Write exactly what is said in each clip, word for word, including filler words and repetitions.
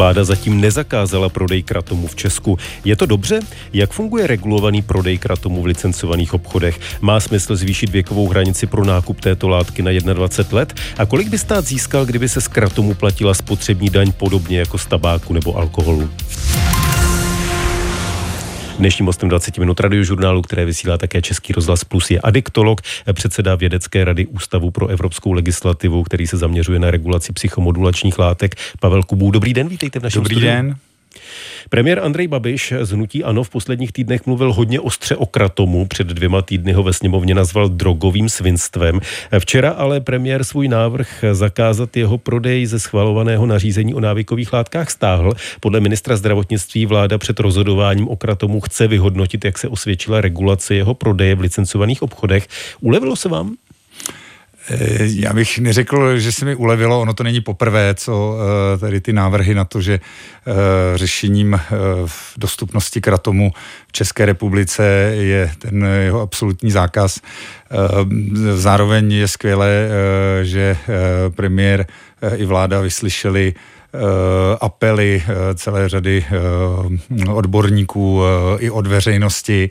Vláda zatím nezakázala prodej kratomu v Česku. Je to dobře? Jak funguje regulovaný prodej kratomu v licencovaných obchodech? Má smysl zvýšit věkovou hranici pro nákup této látky na dvacet jedna let? A kolik by stát získal, kdyby se z kratomu platila spotřební daň podobně jako z tabáku nebo alkoholu? Dnešním hostem dvacet minut radiožurnálu, které vysílá také Český rozhlas Plus, je adiktolog, předseda Vědecké rady Ústavu pro evropskou legislativu, který se zaměřuje na regulaci psychomodulačních látek. Pavel Kubů, dobrý den, vítejte v našem Dobrý studiu. den. Premiér Andrej Babiš z hnutí ANO v posledních týdnech mluvil hodně ostře o kratomu. Před dvěma týdny ho ve sněmovně nazval drogovým svinstvem. Včera ale premiér svůj návrh zakázat jeho prodej ze schvalovaného nařízení o návykových látkách stáhl. Podle ministra zdravotnictví vláda před rozhodováním o kratomu chce vyhodnotit, jak se osvědčila regulace jeho prodeje v licencovaných obchodech. Ulevilo se vám? Já bych neřekl, že se mi ulevilo, ono to není poprvé, co tady ty návrhy na to, že řešením dostupnosti kratomu v České republice je ten jeho absolutní zákaz. Zároveň je skvělé, že premiér i vláda vyslyšeli apely celé řady odborníků i od veřejnosti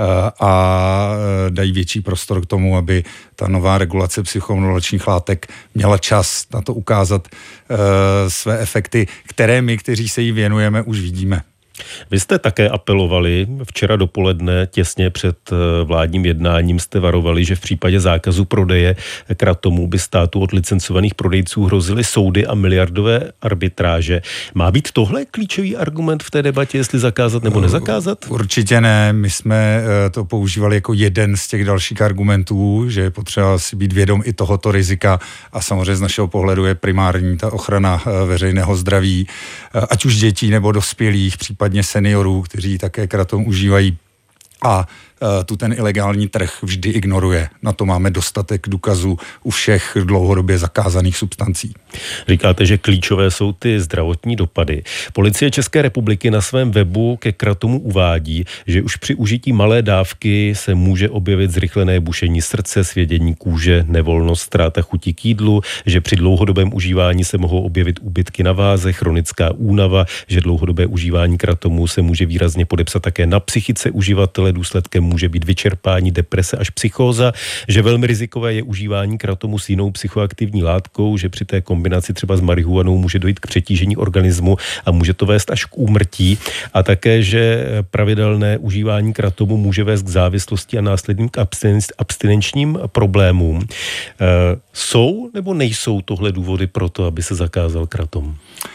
a dají větší prostor k tomu, aby ta nová regulace psychomodulačních látek měla čas na to ukázat své efekty, které my, kteří se jí věnujeme, už vidíme. Vy jste také apelovali včera dopoledne, těsně před vládním jednáním jste varovali, že v případě zákazu prodeje kratomu by státu od licencovaných prodejců hrozily soudy a miliardové arbitráže. Má být tohle klíčový argument v té debatě, jestli zakázat nebo nezakázat? Určitě ne. My jsme to používali jako jeden z těch dalších argumentů, že je potřeba si být vědom i tohoto rizika a samozřejmě z našeho pohledu je primární ta ochrana veřejného zdraví, ať už dětí nebo dospělých, případně seniorů, kteří také kratom užívají a e, tu ten ilegální trh vždy ignoruje. Na to máme dostatek důkazů u všech dlouhodobě zakázaných substancí. Říkáte, že klíčové jsou ty zdravotní dopady. Policie České republiky na svém webu ke kratomu uvádí, že už při užití malé dávky se může objevit zrychlené bušení srdce, svědění kůže, nevolnost, ztráta chuti k jídlu, že při dlouhodobém užívání se mohou objevit úbytky na váze, chronická únava, že dlouhodobé užívání kratomu se může výrazně podepsat také na psychice uživatele, důsledkem může být vyčerpání, deprese až psychóza, že velmi rizikové je užívání kratomu s jinou psychoaktivní látkou, že při té kombinaci třeba s marihuanou může dojít k přetížení organismu a může to vést až k úmrtí, a také, že pravidelné užívání kratomu může vést k závislosti a následným k abstinenčním problémům. E, jsou nebo nejsou tohle důvody pro to, aby se zakázal kratom?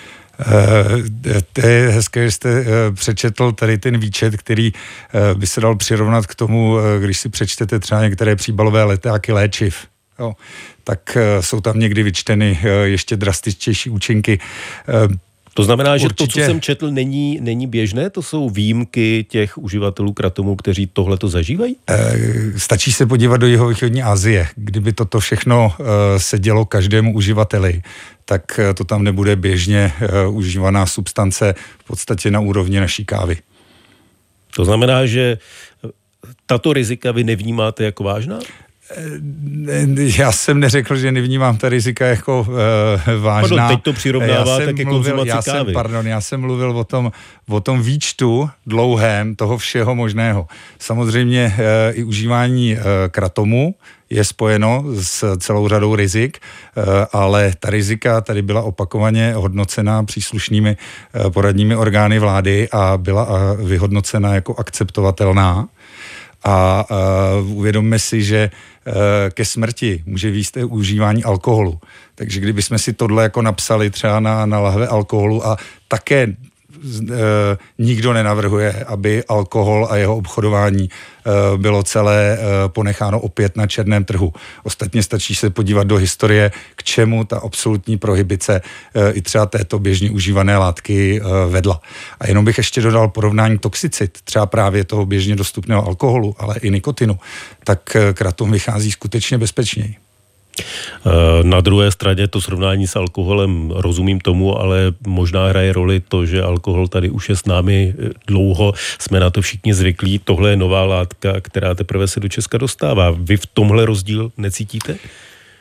To je hezké, že jste přečetl tady ten výčet, který by se dal přirovnat k tomu, když si přečtete třeba některé příbalové letáky léčiv. Jo, tak jsou tam někdy vyčteny ještě drastičtější účinky. To znamená, že Určitě. to, co jsem četl, není, není běžné? To jsou výjimky těch uživatelů kratomu, kteří tohle to zažívají? E, stačí se podívat do jihovýchodní Asie. Kdyby toto všechno e, se dělo každému uživateli, tak e, to tam nebude běžně e, užívaná substance v podstatě na úrovni naší kávy. To znamená, že tato rizika vy nevnímáte jako vážná? Já jsem neřekl, že nevnímám ta rizika jako uh, vážná. Pardon, teď to přirovnáváte ke konzumaci já kávy. Jsem, pardon, já jsem mluvil o tom, o tom výčtu dlouhém toho všeho možného. Samozřejmě uh, i užívání uh, kratomu je spojeno s celou řadou rizik, uh, ale ta rizika tady byla opakovaně hodnocena příslušnými uh, poradními orgány vlády a byla uh, vyhodnocena jako akceptovatelná. A uh, uvědomme si, že uh, ke smrti může vést i užívání alkoholu. Takže kdybychom si tohle jako napsali třeba na, na lahve alkoholu a také uh, nikdo nenavrhuje, aby alkohol a jeho obchodování uh, bylo celé uh, ponecháno opět na černém trhu. Ostatně stačí se podívat do historie, k čemu ta absolutní prohibice uh, i třeba této běžně užívané látky uh, vedla. A jenom bych ještě dodal porovnání toxicit, třeba právě toho běžně dostupného alkoholu, ale i nikotinu, tak uh, kratom vychází skutečně bezpečněji. Na druhé straně to srovnání s alkoholem rozumím tomu, ale možná hraje roli to, že alkohol tady už je s námi dlouho, jsme na to všichni zvyklí. Tohle je nová látka, která teprve se do Česka dostává. Vy v tomhle rozdíl necítíte?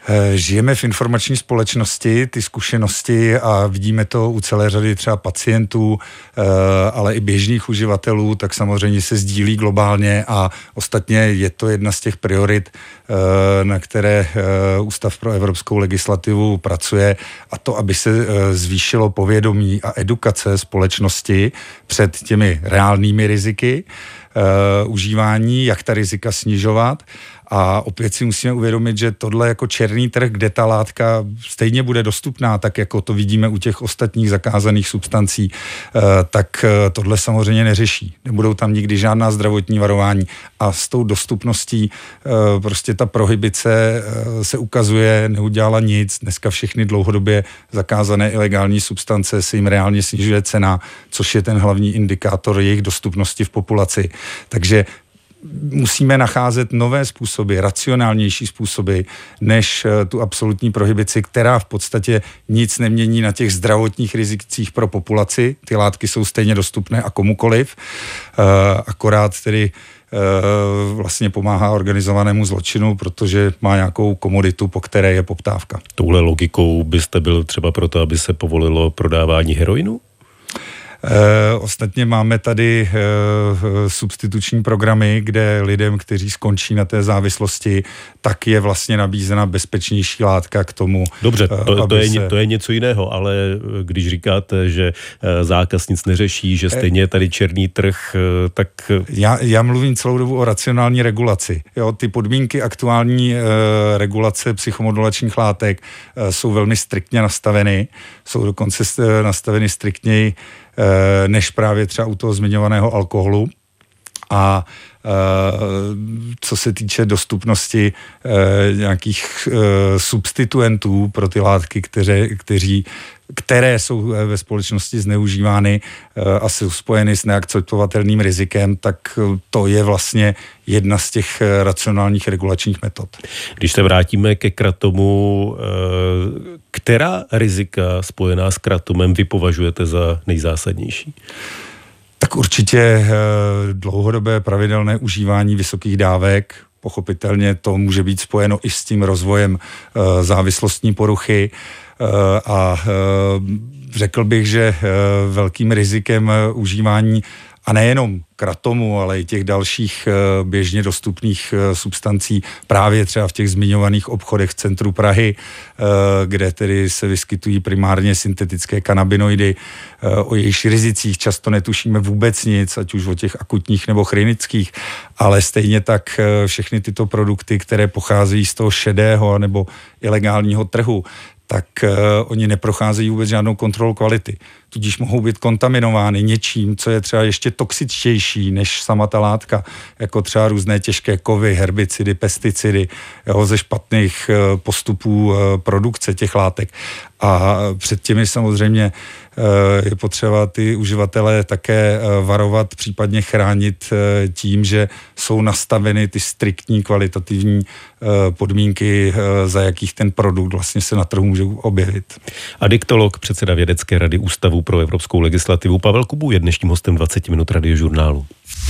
Žijeme v informační společnosti, ty zkušenosti a vidíme to u celé řady třeba pacientů, ale i běžných uživatelů, tak samozřejmě se sdílí globálně a ostatně je to jedna z těch priorit, na které Ústav pro evropskou legislativu pracuje, a to, aby se zvýšilo povědomí a edukace společnosti před těmi reálnými riziky užívání, jak ta rizika snižovat. A opět si musíme uvědomit, že tohle jako černý trh, kde ta látka stejně bude dostupná, tak jako to vidíme u těch ostatních zakázaných substancí, tak tohle samozřejmě neřeší. Nebudou tam nikdy žádná zdravotní varování a s tou dostupností prostě ta prohibice se ukazuje, neudělala nic. Dneska všechny dlouhodobě zakázané ilegální substance se jim reálně snižuje cena, což je ten hlavní indikátor jejich dostupnosti v populaci. Takže musíme nacházet nové způsoby, racionálnější způsoby, než tu absolutní prohibici, která v podstatě nic nemění na těch zdravotních rizicích pro populaci. Ty látky jsou stejně dostupné a komukoliv, akorát tedy vlastně pomáhá organizovanému zločinu, protože má nějakou komoditu, po které je poptávka. Touhle logikou byste byl třeba proto, aby se povolilo prodávání heroinu? E, ostatně máme tady e, substituční programy, kde lidem, kteří skončí na té závislosti, tak je vlastně nabízena bezpečnější látka k tomu. Dobře, to, to, je, se... to je něco jiného, ale když říkáte, že zákaz nic neřeší, že stejně je tady černý trh, tak... Já, já mluvím celou dobu o racionální regulaci. Jo, ty podmínky aktuální e, regulace psychomodulačních látek e, jsou velmi striktně nastaveny, jsou dokonce e, nastaveny striktněji než právě třeba u toho zmiňovaného alkoholu. A co se týče dostupnosti nějakých substituentů pro ty látky, které, kteří, které jsou ve společnosti zneužívány a jsou spojeny s neakceptovatelným rizikem, tak to je vlastně jedna z těch racionálních regulačních metod. Když se vrátíme ke kratomu, která rizika spojená s kratomem vy považujete za nejzásadnější? Tak určitě dlouhodobé pravidelné užívání vysokých dávek, pochopitelně to může být spojeno i s tím rozvojem závislostní poruchy a řekl bych, že velkým rizikem užívání a nejenom kratomu, ale i těch dalších běžně dostupných substancí právě třeba v těch zmiňovaných obchodech v centru Prahy, kde tedy se vyskytují primárně syntetické kanabinoidy, o jejich rizicích často netušíme vůbec nic, ať už o těch akutních nebo chronických, ale stejně tak všechny tyto produkty, které pocházejí z toho šedého nebo ilegálního trhu, tak uh, oni neprocházejí vůbec žádnou kontrolu kvality. Tudíž mohou být kontaminovány něčím, co je třeba ještě toxičtější než sama ta látka, jako třeba různé těžké kovy, herbicidy, pesticidy, jo, ze špatných uh, postupů uh, produkce těch látek. A před těmi samozřejmě uh, je potřeba ty uživatelé také uh, varovat, případně chránit uh, tím, že jsou nastaveny ty striktní kvalitativní uh, podmínky, uh, za jakých ten produkt vlastně se na trhu může objevit. Adiktolog, předseda Vědecké rady Ústavu pro evropskou legislativu Pavel Kubů je dnešním hostem dvacet minut Radiožurnálu.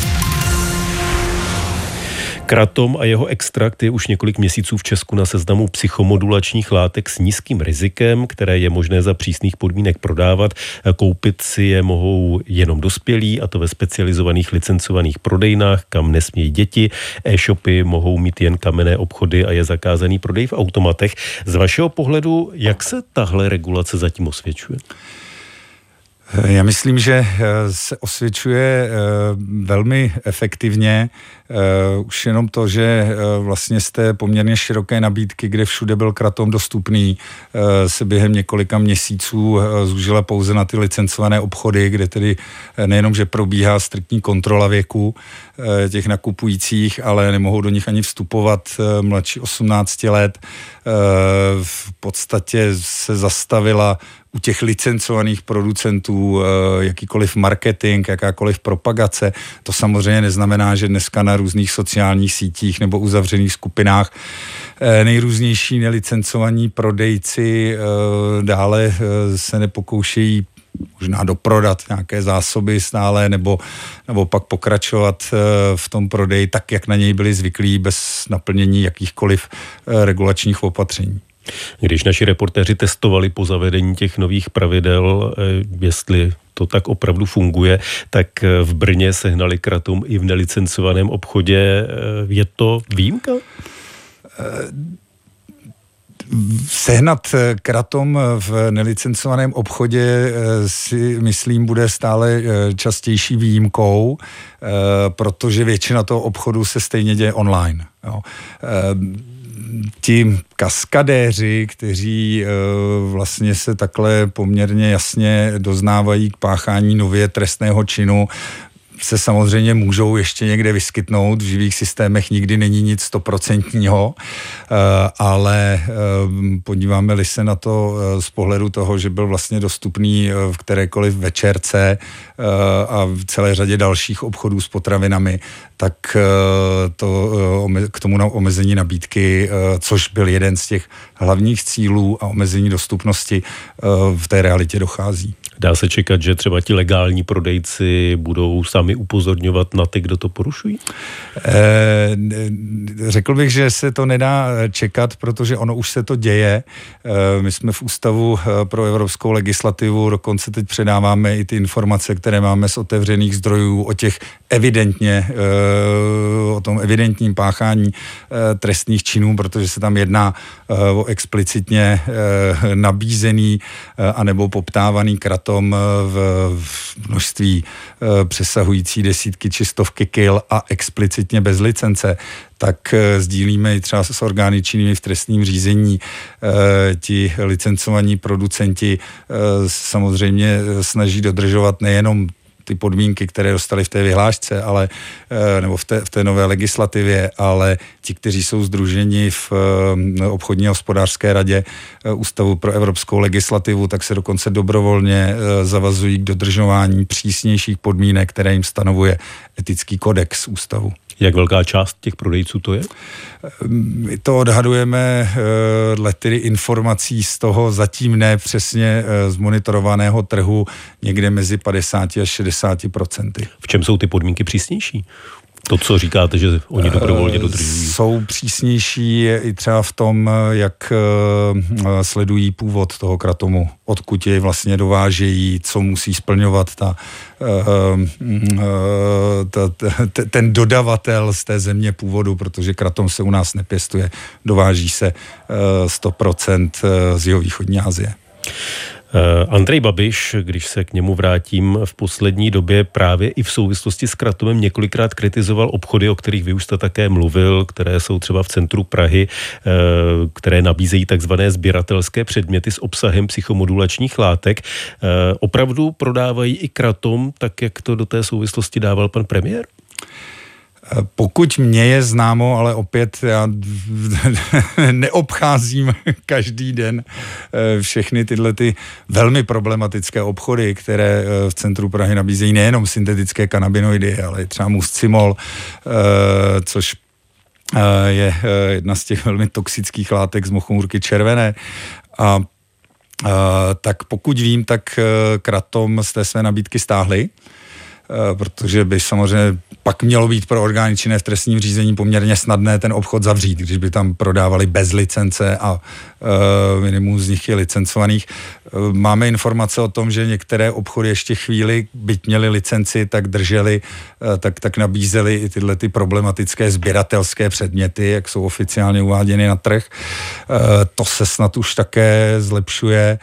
Kratom a jeho extrakt je už několik měsíců v Česku na seznamu psychomodulačních látek s nízkým rizikem, které je možné za přísných podmínek prodávat. Koupit si je mohou jenom dospělí, a to ve specializovaných licencovaných prodejnách, kam nesmějí děti. E-shopy mohou mít jen kamenné obchody a je zakázaný prodej v automatech. Z vašeho pohledu, jak se tahle regulace zatím osvědčuje? Já myslím, že se osvědčuje velmi efektivně. Už jenom to, že vlastně z té poměrně široké nabídky, kde všude byl kratom dostupný, se během několika měsíců zúžila pouze na ty licencované obchody, kde tedy nejenom, že probíhá striktní kontrola věku těch nakupujících, ale nemohou do nich ani vstupovat mladší osmnácti let. V podstatě se zastavila u těch licencovaných producentů jakýkoliv marketing, jakákoliv propagace. To samozřejmě neznamená, že dneska na různých sociálních sítích nebo uzavřených skupinách nejrůznější nelicencovaní prodejci dále se nepokoušejí možná doprodat nějaké zásoby stále, nebo, nebo pak pokračovat v tom prodeji tak, jak na něj byli zvyklí, bez naplnění jakýchkoliv regulačních opatření. Když naši reportéři testovali po zavedení těch nových pravidel, jestli to tak opravdu funguje, tak v Brně sehnali kratom i v nelicencovaném obchodě. Je to výjimka? Sehnat kratom v nelicencovaném obchodě si myslím bude stále častější výjimkou, protože většina toho obchodu se stejně děje online. Jo. Ti kaskadéři, kteří vlastně se takhle poměrně jasně doznávají k páchání nově trestného činu, se samozřejmě můžou ještě někde vyskytnout. V živých systémech nikdy není nic stoprocentního, ale podíváme-li se na to z pohledu toho, že byl vlastně dostupný v kterékoliv večerce a v celé řadě dalších obchodů s potravinami, tak to, k tomu omezení nabídky, což byl jeden z těch hlavních cílů a omezení dostupnosti, v té realitě dochází. Dá se čekat, že třeba ti legální prodejci budou sami upozorňovat na ty, kdo to porušují? E, řekl bych, že se to nedá čekat, protože ono už se to děje. E, my jsme v Ústavu pro evropskou legislativu, dokonce teď předáváme i ty informace, které máme z otevřených zdrojů o těch evidentně, e, o tom evidentním páchání e, trestných činů, protože se tam jedná e, o explicitně e, nabízený e, anebo poptávaný kratom v, v množství e, přesahující desítky či stovky kil a explicitně bez licence, tak e, sdílíme i třeba s orgány činnými v trestním řízení. E, ti licencovaní producenti e, samozřejmě snaží dodržovat nejenom ty podmínky, které dostali v té vyhlášce, ale, nebo v té, v té nové legislativě, ale ti, kteří jsou sdruženi v obchodní a hospodářské radě Ústavu pro evropskou legislativu, tak se dokonce dobrovolně zavazují k dodržování přísnějších podmínek, které jim stanovuje etický kodex ústavu. Jak velká část těch prodejců to je? My to odhadujeme dle tedy informací z toho zatím ne přesně zmonitorovaného trhu někde mezi padesát až šedesát procenty. V čem jsou ty podmínky přísnější? To, co říkáte, že oni dobrovolně dodržují. Jsou přísnější i třeba v tom, jak sledují původ toho kratomu, odkud jej vlastně dovážejí, co musí splňovat ta, ta, ta, ten dodavatel z té země původu, protože kratom se u nás nepěstuje, dováží se sto procent z jihovýchodní Asie. Andrej Babiš, když se k němu vrátím, v poslední době právě i v souvislosti s kratomem několikrát kritizoval obchody, o kterých vy už jste také mluvil, které jsou třeba v centru Prahy, které nabízejí takzvané sběratelské předměty s obsahem psychomodulačních látek. Opravdu prodávají i kratom, tak jak to do té souvislosti dával pan premiér? Pokud mě je známo, ale opět já neobcházím každý den všechny tyhle ty velmi problematické obchody, které v centru Prahy nabízejí nejenom syntetické kanabinoidy, ale třeba muscimol, což je jedna z těch velmi toxických látek z mochomůrky červené. A tak pokud vím, tak kratom z té své nabídky stáhli, protože by samozřejmě pak mělo být pro orgány činné v trestním řízení poměrně snadné ten obchod zavřít, když by tam prodávali bez licence a uh, minimum z nich je licencovaných. Uh, máme informace o tom, že některé obchody ještě chvíli, byť měli licenci, tak drželi, uh, tak, tak nabízeli i tyhle ty problematické sběratelské předměty, jak jsou oficiálně uváděny na trh. Uh, to se snad už také zlepšuje.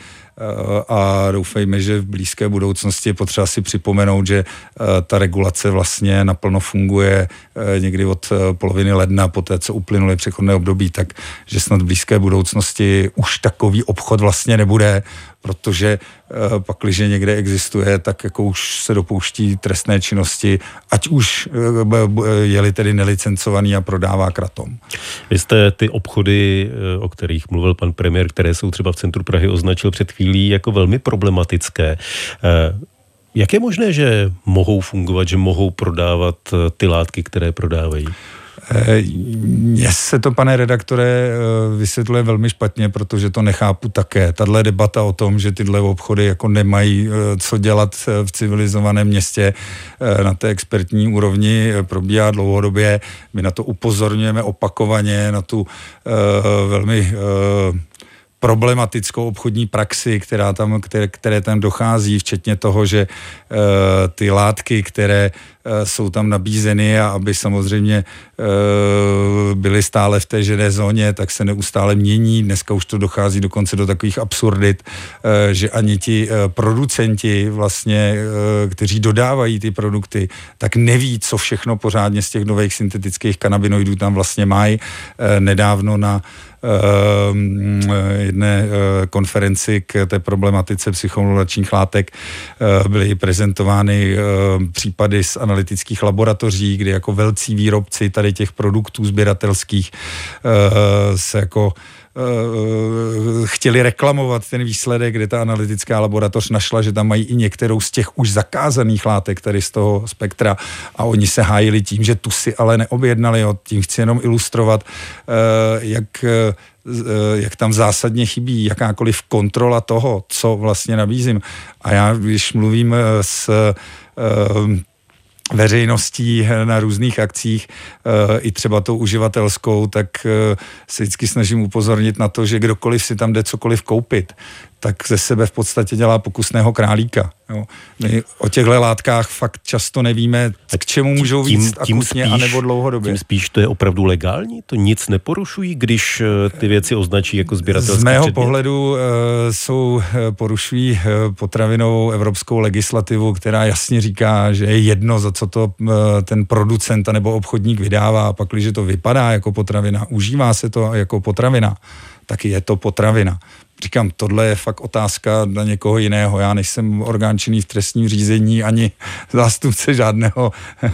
A doufejme, že v blízké budoucnosti je potřeba si připomenout, že ta regulace vlastně naplno funguje někdy od poloviny ledna, poté co uplynuly přechodné období, tak že snad v blízké budoucnosti už takový obchod vlastně nebude, protože pakliže někde existuje, tak jako už se dopouští trestné činnosti, ať už je-li tedy nelicencovaný a prodává kratom. Vy jste ty obchody, o kterých mluvil pan premiér, které jsou třeba v centru Prahy, označil před chvílí jako velmi problematické. Jak je možné, že mohou fungovat, že mohou prodávat ty látky, které prodávají? Mně se to, pane redaktore, vysvětluje velmi špatně, protože to nechápu také. Tahle debata o tom, že tyhle obchody jako nemají co dělat v civilizovaném městě na té expertní úrovni, probíhá dlouhodobě. My na to upozorňujeme opakovaně, na tu uh, velmi uh, problematickou obchodní praxi, která tam, které, které tam dochází, včetně toho, že uh, ty látky, které uh, jsou tam nabízeny a aby samozřejmě uh, byly stále v té žedé zóně, tak se neustále mění. Dneska už to dochází dokonce do takových absurdit, uh, že ani ti uh, producenti vlastně, uh, kteří dodávají ty produkty, tak neví, co všechno pořádně z těch nových syntetických kanabinoidů tam vlastně mají. Uh, nedávno na Uh, jedné uh, konferenci k té problematice psychomodulačních látek uh, byly prezentovány uh, případy z analytických laboratoří, kdy jako velcí výrobci tady těch produktů sběratelských uh, se jako Uh, chtěli reklamovat ten výsledek, kde ta analytická laboratoř našla, že tam mají i některou z těch už zakázaných látek tady z toho spektra a oni se hájili tím, že tu si ale neobjednali. Jo. Tím chci jenom ilustrovat, uh, jak, uh, jak tam zásadně chybí jakákoliv kontrola toho, co vlastně nabízím. A já, když mluvím s uh, veřejností na různých akcích, i třeba tou uživatelskou, tak se vždycky snažím upozornit na to, že kdokoliv si tam jde cokoliv koupit, tak ze sebe v podstatě dělá pokusného králíka. Jo. My o těchto látkách fakt často nevíme, k čemu můžou tím, víc tím akutně spíš, anebo dlouhodobě. Tím spíš to je opravdu legální? To nic neporušují, když ty věci označí jako sběratelský Z mého předmět? pohledu uh, jsou, porušují uh, potravinovou evropskou legislativu, která jasně říká, že je jedno, za co to uh, ten producent nebo obchodník vydává, a pak, když to vypadá jako potravina, užívá se to jako potravina, tak je to potravina. Říkám, tohle je fakt otázka na někoho jiného. Já nejsem orgán činný v trestním řízení ani zástupce žádného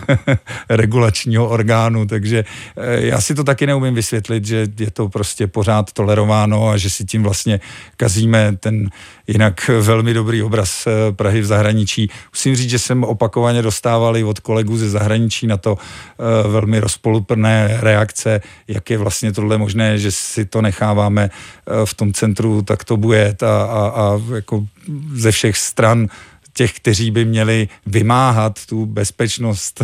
regulačního orgánu, takže já si to taky neumím vysvětlit, že je to prostě pořád tolerováno a že si tím vlastně kazíme ten jinak velmi dobrý obraz Prahy v zahraničí. Musím říct, že jsem opakovaně dostával i od kolegů ze zahraničí na to velmi rozpoluplné reakce, jak je vlastně tohle možné, že si to necháváme v tom centru tak to bujet a, a, a jako ze všech stran těch, kteří by měli vymáhat tu bezpečnost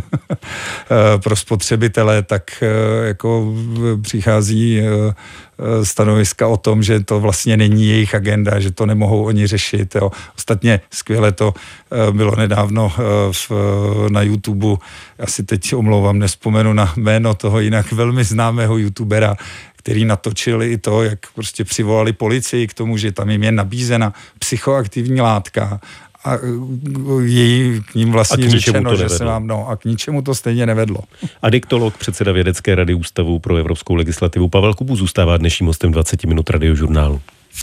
pro spotřebitele, tak jako přichází stanoviska o tom, že to vlastně není jejich agenda, že to nemohou oni řešit. Jo. Ostatně skvěle to bylo nedávno v, na YouTube. Já si teď omlouvám, nespomenu na jméno toho jinak velmi známého youtubera, který natočili i to, jak prostě přivolali policii k tomu, že tam jim je nabízena psychoaktivní látka a její k ním vlastně řečeno, že se nám, no a k ničemu to stejně nevedlo. Adiktolog, předseda Vědecké rady Ústavu pro evropskou legislativu Pavel Kubů zůstává dnešním hostem dvacet minut Radiožurnálu.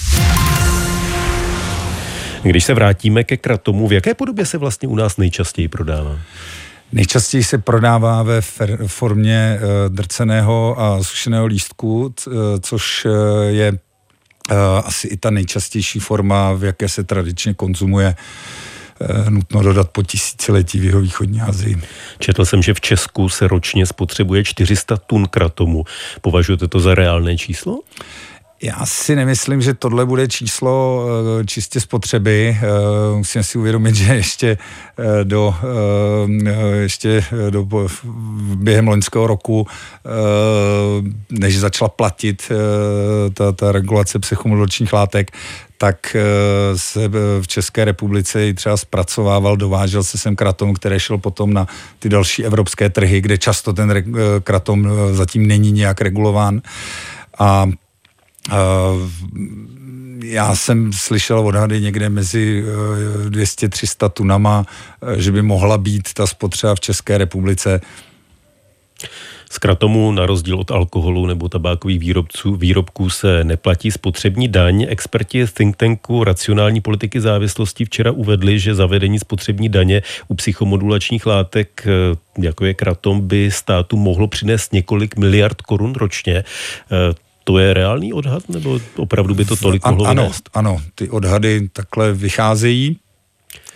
Když se vrátíme ke kratomu, v jaké podobě se vlastně u nás nejčastěji prodává? Nejčastěji se prodává ve formě drceného a sušeného lístku, což je asi i ta nejčastější forma, v jaké se tradičně konzumuje, nutno dodat, po tisíciletí v jihovýchodní Asii. Četl jsem, že v Česku se ročně spotřebuje čtyři sta tun kratomu. Považujete to za reálné číslo? Já si nemyslím, že tohle bude číslo čistě spotřeby. Musíme si uvědomit, že ještě do, ještě do během loňského roku, než začala platit ta, ta regulace psychomodulačních látek, tak se v České republice i třeba zpracovával, dovážel se sem kratom, který šel potom na ty další evropské trhy, kde často ten kratom zatím není nějak regulován. A Uh, já jsem slyšel odhady někde mezi dvě stě tři sta tunama, že by mohla být ta spotřeba v České republice. Z kratomu na rozdíl od alkoholu nebo tabákových výrobců, výrobků se neplatí spotřební daň. Experti think tanku racionální politiky závislosti včera uvedli, že zavedení spotřební daně u psychomodulačních látek, jako je kratom, by státu mohlo přinést několik miliard korun ročně. To je reálný odhad, nebo opravdu by to tolik mohlo ano, vynést? Ano, ty odhady takhle vycházejí.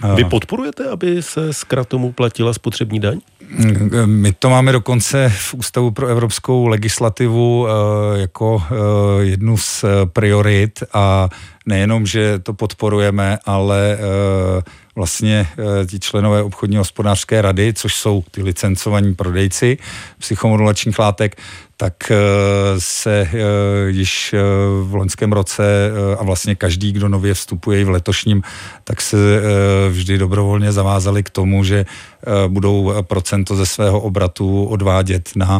Vy podporujete, aby se z kratomu platila spotřební daň? My to máme dokonce v Ústavu pro evropskou legislativu jako jednu z priorit a nejenom, že to podporujeme, ale vlastně ti členové obchodní hospodářské rady, což jsou ty licencovaní prodejci psychomodulačních látek, tak se již v loňském roce a vlastně každý, kdo nově vstupuje i v letošním, tak se vždy dobrovolně zavázali k tomu, že budou procento ze svého obratu odvádět na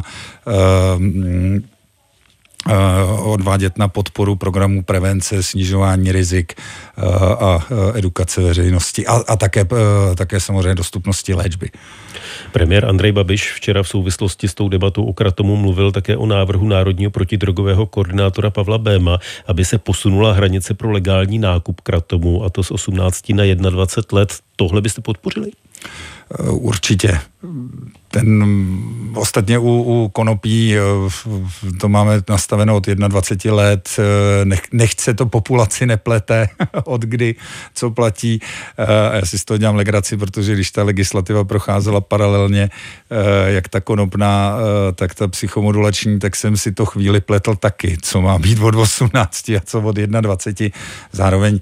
odvádět na podporu programů prevence, snižování rizik a edukace veřejnosti a, a také, také samozřejmě dostupnosti léčby. Premiér Andrej Babiš včera v souvislosti s tou debatou o kratomu mluvil také o návrhu národního protidrogového koordinátora Pavla Béma, aby se posunula hranice pro legální nákup kratomu, a to z osmnácti na dvacet jedna let. Tohle byste podpořili? Určitě. Ten, ostatně u, u konopí to máme nastaveno od dvacet jedna let, nech, nechce to populaci neplete, od kdy, co platí. A já si z toho dělám legraci, protože když ta legislativa procházela paralelně, jak ta konopná, tak ta psychomodulační, tak jsem si to chvíli pletl taky, co má být od osmnácti a co od dvacet jedna. Zároveň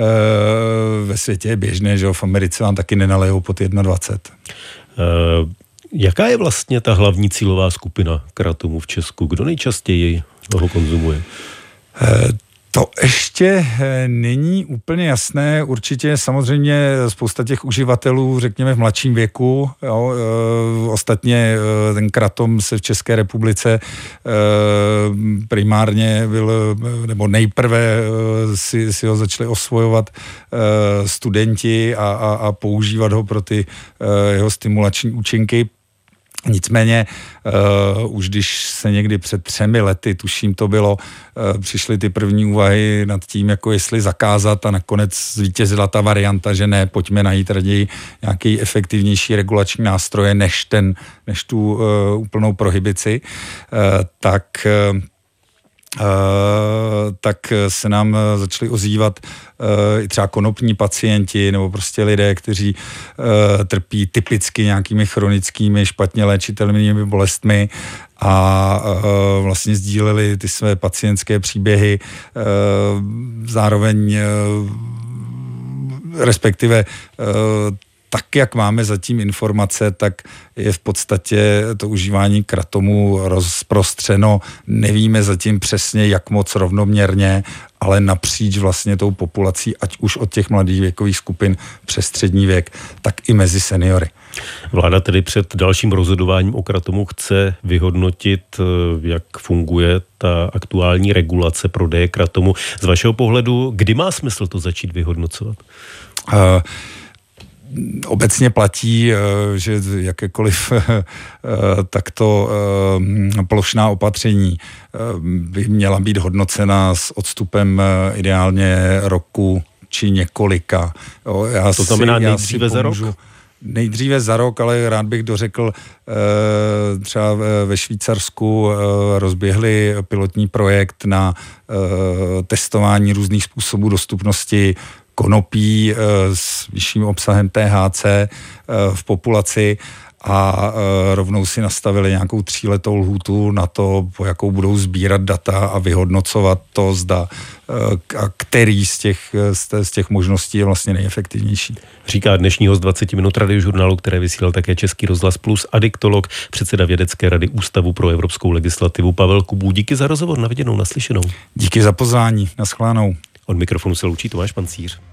ve světě je běžné, že v Americe vám taky nenalejou pod dvacet jedna. Uh... Jaká je vlastně ta hlavní cílová skupina kratomu v Česku? Kdo nejčastěji ho konzumuje? To ještě není úplně jasné. Určitě samozřejmě spousta těch uživatelů, řekněme v mladším věku. Jo, ostatně ten kratom se v České republice primárně byl, nebo nejprve si, si ho začali osvojovat studenti a, a, a používat ho pro ty jeho stimulační účinky. Nicméně uh, už když se někdy před třemi lety, tuším to bylo, uh, přišly ty první úvahy nad tím, jako jestli zakázat a nakonec zvítězila ta varianta, že ne, pojďme najít raději nějaký efektivnější regulační nástroje než, ten, než tu uh, úplnou prohibici, uh, tak... Uh, Uh, tak se nám začali ozývat uh, i třeba konopní pacienti nebo prostě lidé, kteří uh, trpí typicky nějakými chronickými špatně léčitelnými bolestmi a uh, vlastně sdíleli ty své pacientské příběhy. Uh, zároveň uh, respektive uh, tak, jak máme zatím informace, tak je v podstatě to užívání kratomu rozprostřeno. Nevíme zatím přesně, jak moc rovnoměrně, ale napříč vlastně tou populací, ať už od těch mladých věkových skupin přes střední věk, tak i mezi seniory. Vláda tedy před dalším rozhodováním o kratomu chce vyhodnotit, jak funguje ta aktuální regulace prodeje kratomu. Z vašeho pohledu, kdy má smysl to začít vyhodnocovat? Uh, Obecně platí, že jakékoliv takto plošná opatření by měla být hodnocena s odstupem ideálně roku či několika. Já to znamená si, nejdříve za rok? Nejdříve za rok, ale rád bych dořekl, třeba ve Švýcarsku rozběhli pilotní projekt na testování různých způsobů dostupnosti konopí s vyšším obsahem T H C v populaci a rovnou si nastavili nějakou tříletou lhůtu na to, po jakou budou sbírat data a vyhodnocovat to, zda a který z těch, z těch možností je vlastně nejefektivnější. Říká dnešní host dvacet minut Radiožurnálu, které vysílal také Český rozhlas Plus, adiktolog, předseda Vědecké rady Ústavu pro evropskou legislativu Pavel Kubů. Díky za rozhovor, na viděnou, naslyšenou. Díky za pozvání, nashledanou. Od mikrofonu se loučí Tomáš Pancíř.